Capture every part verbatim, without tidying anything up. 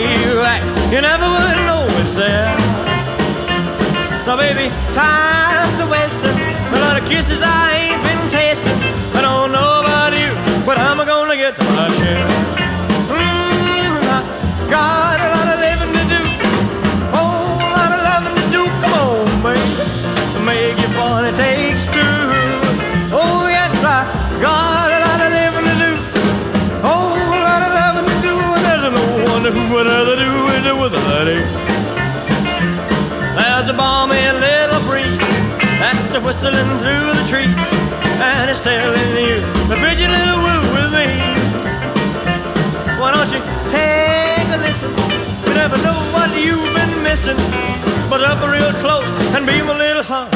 you act, you never would know it's there. Now baby, time's a wasting, a lot of kisses I ain't been tasting. I don't know about you, but I'm gonna get to my share. Mm, I got a lot of living to do, whole lot of loving to do. Come on, baby, to make you fun it takes two. Oh yes, I got a lot of living to do, whole lot of loving to do, and there's no one who would rather do it with a lady. There's a balmy little breeze that's a whistling through the trees, and it's telling you the pretty little woo with me. Why don't you take a listen? You never know what you've been missing, but up real close and be my little honey.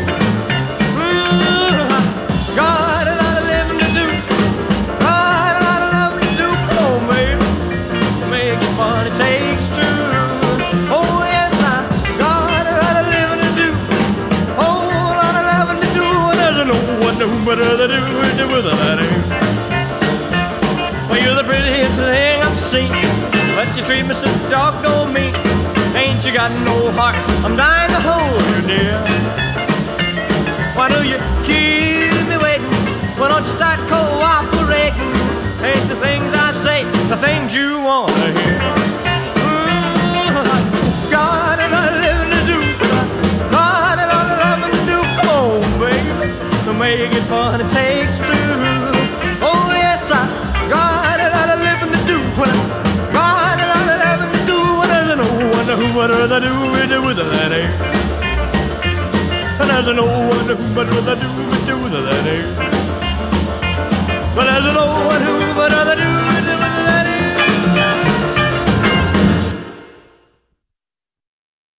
Ooh, I got a lot of living to do, got a lot of loving to do. Come on, baby, make it fun, it takes two. Oh yes, I got a lot of living to do, whole lot of loving to do, and there's no one who better to do it with a lady. Well, you're the prettiest thing I've seen, but you treat me so doggone mean. Ain't you got no heart? I'm dying to hold you, dear. Why do you keep me waiting? Why don't you start cooperating? Ain't the things I say the things you want to hear? Ooh, I got a lot of living to do, got a lot of loving to do. Come on, baby, to make it fun it takes two. Oh yes, I got a lot of living to do, got a lot of loving to do, and there's no one who would rather do it with a lady. And there's no one who would rather do it with a lady. But there's no one who would rather do